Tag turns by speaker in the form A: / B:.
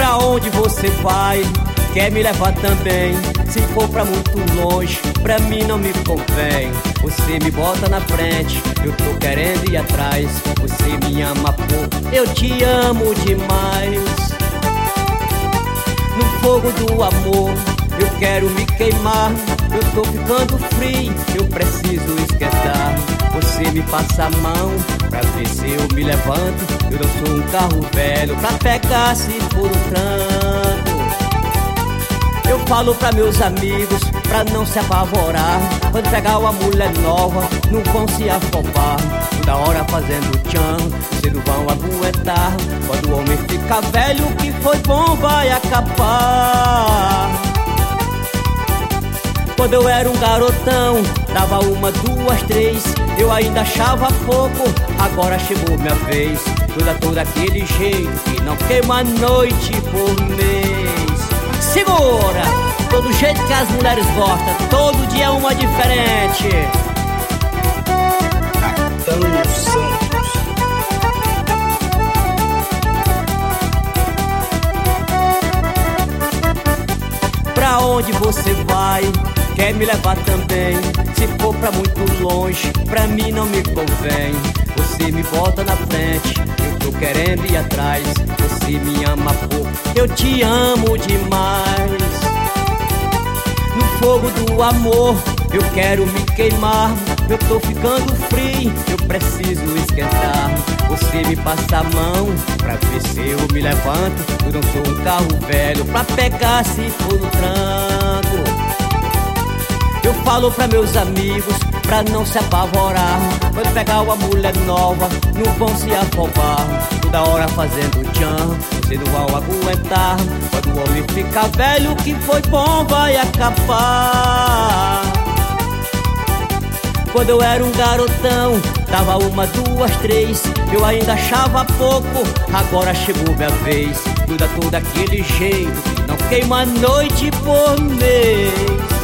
A: Pra onde você vai? Quer me levar também? Se for pra muito longe, pra mim não me convém. Você me bota na frente, eu tô querendo ir atrás. Você me ama pouco, eu te amo demais. No fogo do amor, eu quero me queimar. Eu tô ficando frio, eu preciso esquentar. Você me passa a mão, pra ver se eu me levanto. Eu não sou um carro velho, pra pegar se for um tranco. Eu falo pra meus amigos, pra não se apavorar. Quando pegar uma mulher nova, não vão se afobar. Toda hora fazendo tchan, vocês não vão aguentar. Quando o homem fica velho, o que foi bom vai acabar. Quando eu era um garotão, dava uma, duas, três, eu ainda achava pouco, agora chegou minha vez. Todo aquele jeito que não queima a noite por mês. Segura! Todo jeito que as mulheres gostam, todo dia é uma diferente.
B: Caetano Santos.
A: Pra onde você vai? Quer me levar também? Se for pra muito longe, pra mim não me convém. Você me bota na frente, eu tô querendo ir atrás. Você me ama pouco, eu te amo demais. No fogo do amor, eu quero me queimar. Eu tô ficando frio, eu preciso esquentar. Você me passa a mão, pra ver se eu me levanto. Eu não sou um carro velho, pra pegar se for no tranco. Eu falo pra meus amigos, pra não se apavorar. Quando pegar uma mulher nova, não vão se afobar. Toda hora fazendo tchan, vocês não vão aguentar. Quando o homem fica velho, o que foi bom vai acabar. Quando eu era um garotão, dava uma, duas, três, eu ainda achava pouco, agora chegou minha vez. Todo aquele jeito que não queima a noite por mês.